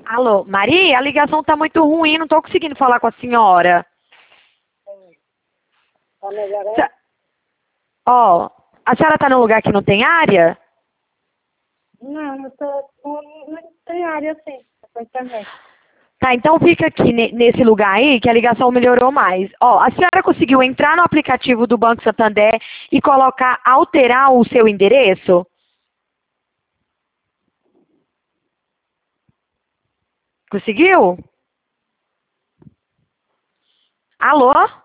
Alô, Maria, a ligação tá muito ruim, não tô conseguindo falar com a senhora. Tá melhorando? Se- Ó, a senhora tá num lugar que não tem área? Não, eu tô com não tem área assim, com internet. Tá, então fica aqui nesse lugar aí que a ligação melhorou mais. Ó, a senhora conseguiu entrar no aplicativo do Banco Santander e colocar, alterar o seu endereço? Conseguiu? Alô?